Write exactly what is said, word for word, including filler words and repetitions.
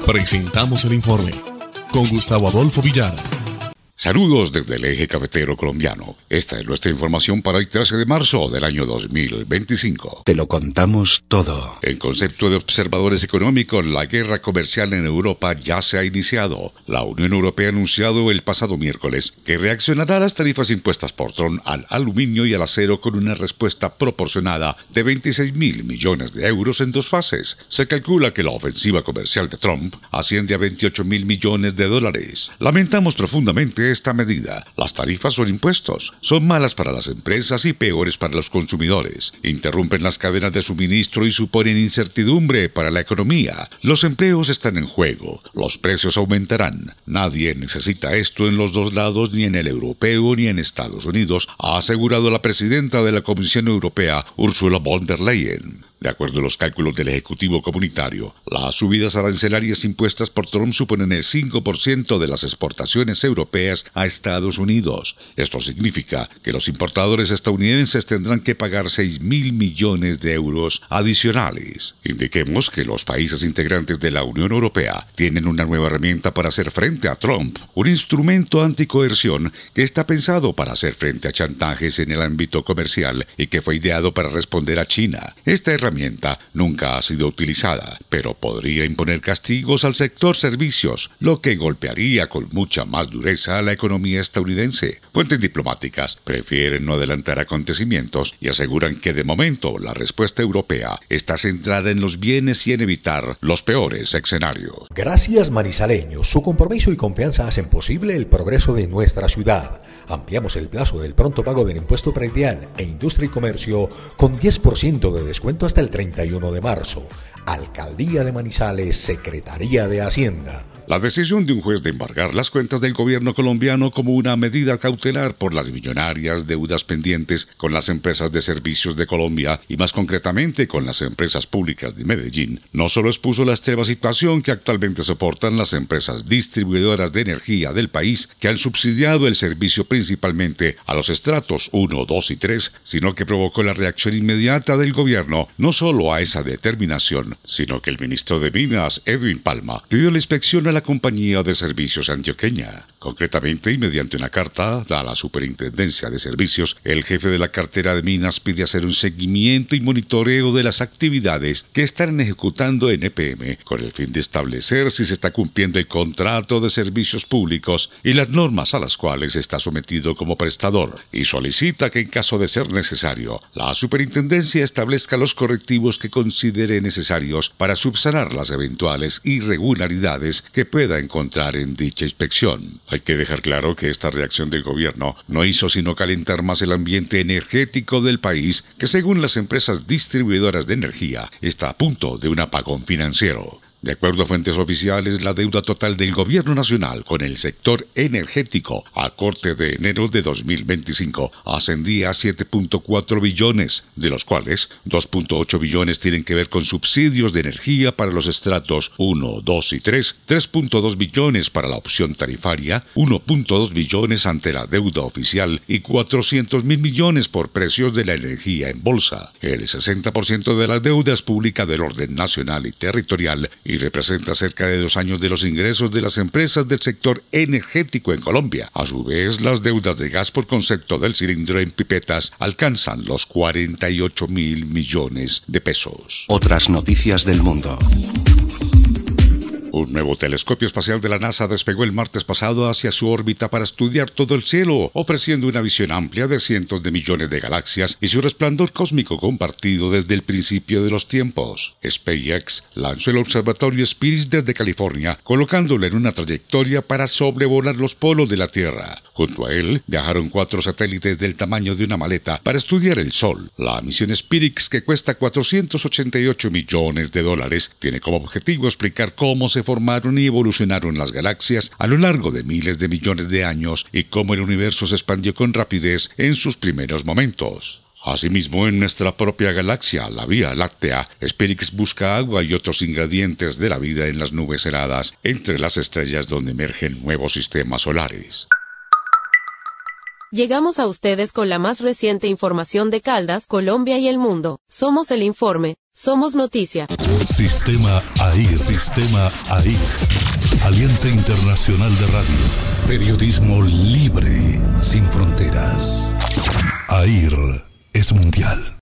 Presentamos el informe con Gustavo Adolfo Villara. Saludos desde el eje cafetero colombiano. Esta es nuestra información para el trece de marzo del año dos mil veinticinco. Te lo contamos todo. En concepto de observadores económicos, la guerra comercial en Europa ya se ha iniciado. La Unión Europea ha anunciado el pasado miércoles que reaccionará a las tarifas impuestas por Trump al aluminio y al acero con una respuesta proporcionada de veintiséis mil millones de euros en dos fases. Se calcula que la ofensiva comercial de Trump asciende a veintiocho mil millones de dólares. Lamentamos profundamente esta medida. Las tarifas o impuestos son malas para las empresas y peores para los consumidores. Interrumpen las cadenas de suministro y suponen incertidumbre para la economía. Los empleos están en juego. Los precios aumentarán. Nadie necesita esto en los dos lados, ni en el europeo ni en Estados Unidos, ha asegurado la presidenta de la Comisión Europea, Ursula von der Leyen. De acuerdo a los cálculos del Ejecutivo Comunitario, las subidas arancelarias impuestas por Trump suponen el cinco por ciento de las exportaciones europeas a Estados Unidos. Esto significa que los importadores estadounidenses tendrán que pagar seis mil millones de euros adicionales. Indiquemos que los países integrantes de la Unión Europea tienen una nueva herramienta para hacer frente a Trump, un instrumento anticoerción que está pensado para hacer frente a chantajes en el ámbito comercial y que fue ideado para responder a China. Esta herramienta herramienta nunca ha sido utilizada, pero podría imponer castigos al sector servicios, lo que golpearía con mucha más dureza a la economía estadounidense. Fuentes diplomáticas prefieren no adelantar acontecimientos y aseguran que de momento la respuesta europea está centrada en los bienes y en evitar los peores escenarios. Gracias, manizaleños. Su compromiso y confianza hacen posible el progreso de nuestra ciudad. Ampliamos el plazo del pronto pago del impuesto predial e industria y comercio con diez por ciento de descuento hasta el treinta y uno de marzo. Alcaldía de Manizales, Secretaría de Hacienda. La decisión de un juez de embargar las cuentas del gobierno colombiano como una medida cautelar por las millonarias deudas pendientes con las empresas de servicios de Colombia y más concretamente con las empresas públicas de Medellín, no solo expuso la extrema situación que actualmente soportan las empresas distribuidoras de energía del país que han subsidiado el servicio principalmente a los estratos uno, dos y tres, sino que provocó la reacción inmediata del gobierno no solo a esa determinación, sino que el ministro de Minas, Edwin Palma, pidió la inspección a la compañía de servicios antioqueña. Concretamente, y mediante una carta a la Superintendencia de Servicios, el jefe de la cartera de Minas pide hacer un seguimiento y monitoreo de las actividades que están ejecutando en E P M con el fin de establecer si se está cumpliendo el contrato de servicios públicos y las normas a las cuales está sometido como prestador, y solicita que en caso de ser necesario, la Superintendencia establezca los correctivos que considere necesarios para subsanar las eventuales irregularidades que pueda encontrar en dicha inspección. Hay que dejar claro que esta reacción del gobierno no hizo sino calentar más el ambiente energético del país, que según las empresas distribuidoras de energía está a punto de un apagón financiero. De acuerdo a fuentes oficiales, la deuda total del gobierno nacional con el sector energético a corte de enero de dos mil veinticinco ascendía a siete punto cuatro billones, de los cuales dos punto ocho billones tienen que ver con subsidios de energía para los estratos uno, dos y tres, tres punto dos billones para la opción tarifaria, uno punto dos billones ante la deuda oficial y cuatrocientos mil millones por precios de la energía en bolsa. El sesenta por ciento de la deuda es pública del orden nacional y territorial y representa cerca de dos años de los ingresos de las empresas del sector energético en Colombia. A su vez, las deudas de gas por concepto del cilindro en pipetas alcanzan los cuarenta y ocho mil millones de pesos. Otras noticias del mundo. Un nuevo telescopio espacial de la NASA despegó el martes pasado hacia su órbita para estudiar todo el cielo, ofreciendo una visión amplia de cientos de millones de galaxias y su resplandor cósmico compartido desde el principio de los tiempos. SpaceX lanzó el observatorio Spirit desde California, colocándolo en una trayectoria para sobrevolar los polos de la Tierra. Junto a él viajaron cuatro satélites del tamaño de una maleta para estudiar el Sol. La misión Spirit, que cuesta cuatrocientos ochenta y ocho millones de dólares, tiene como objetivo explicar cómo se formaron y evolucionaron las galaxias a lo largo de miles de millones de años y cómo el universo se expandió con rapidez en sus primeros momentos. Asimismo, en nuestra propia galaxia, la Vía Láctea, Spirit busca agua y otros ingredientes de la vida en las nubes heladas, entre las estrellas donde emergen nuevos sistemas solares. Llegamos a ustedes con la más reciente información de Caldas, Colombia y el mundo. Somos el informe. Somos noticia. Sistema A I R. Sistema A I R. Alianza Internacional de Radio. Periodismo libre, sin fronteras. A I R es mundial.